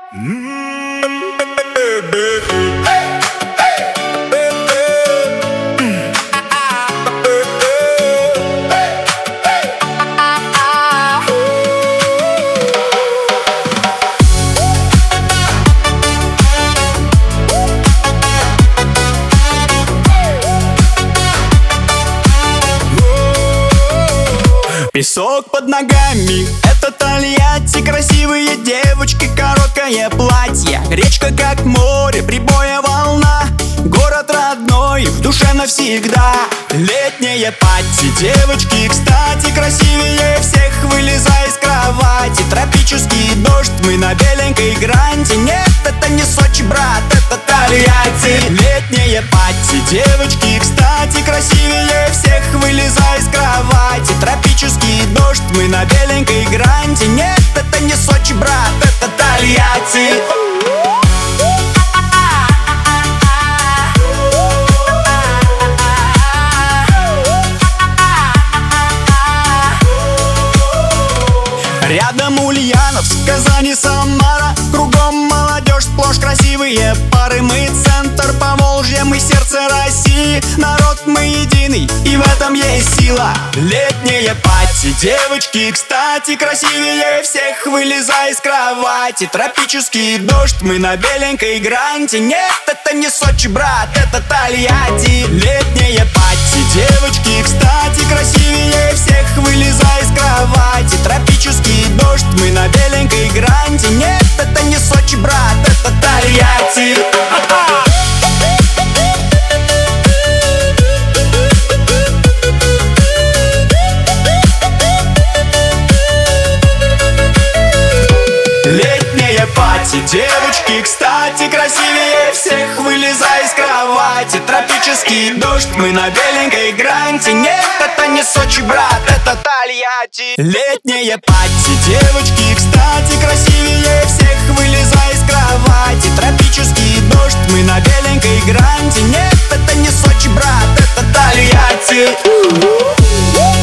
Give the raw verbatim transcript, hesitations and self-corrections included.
Песок под ногами, это Тольятти. Красивые девочки, короткое платье. Речка как море, прибоя волна. Город родной, в душе навсегда. Летнее пати, девочки, кстати, красивее всех. Вылезай из кровати, тропический дождь, мы на беленькой гранте. Нет, это не Сочи, брат, это Тольятти. Летнее пати, девочки, кстати, красивее всех. Вылезай из кровати, тропический дождь, мы на беленькой гранте. Нет, это не Сочи, брат, это Тольятти. Рядом Ульяновск, Казань, Самара. Кругом молодежь, сплошь красивые пары. Мы центр Поволжья, мы сердце России. Народ мы единый, и в этом есть сила. Летнее пати, девочки, кстати, красивее всех. Вылезай из кровати, тропический дождь, мы на беленькой гранте. Нет, это не Сочи, брат, это Тольятти. Летнее пати, девочки, кстати, красивее всех. Вылезай из кровати, тропический дождь, мы на беленькой гранте. Нет, это не Сочи, брат, это Тольятти. Летнее пати, девочки, кстати, красивее всех. Вылезай из кровати, тропический дождь, мы на беленькой гранте. Нет, это не Сочи, брат, это Тольятти. Летнее пати, девочки, кстати, красивее всех. Вылезай из кровати, тропический дождь, мы на беленькой гранте. Нет, это не Сочи, брат, это Тольятти.